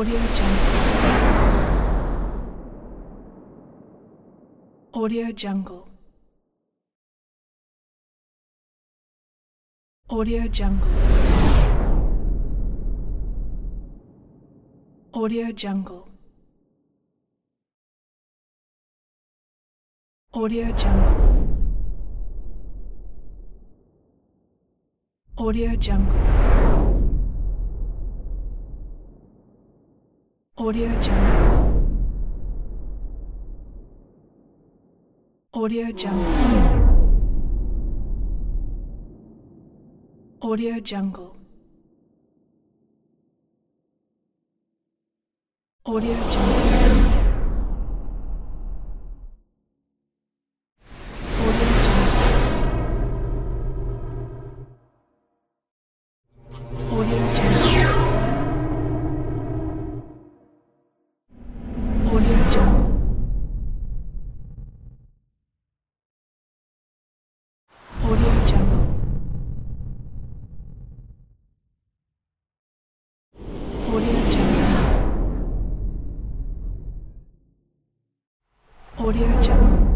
Audio Jungle. Audio Jungle. Audio Jungle. Audio Jungle. Audio Jungle. Audio Jungle. Audio Jungle. Audio Jungle. Audio Jungle. Audio Jungle. Audio Jungle. Audio Jungle. Audio Jungle. Audio Jungle. Audio Jungle.